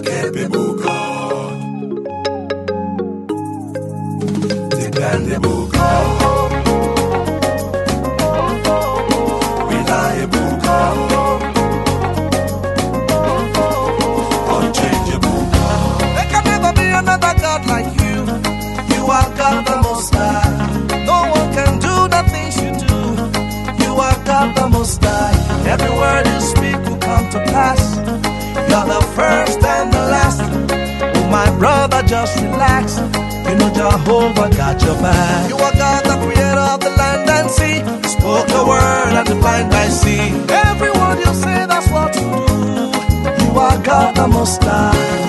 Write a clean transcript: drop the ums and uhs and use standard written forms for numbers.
capable God, dependable God, reliable God, unchangeable God. There can never be another God like you. You are God the Most High. No one can do the things you do. You are God the Most High. Every word you speak will come to pass. You're the first and the last. Oh, my brother, just relax. You know Jehovah got your back. You are God, the creator of the land and sea. You spoke a word and the blind I see. Every word you say, that's what you do. You are God the Most High.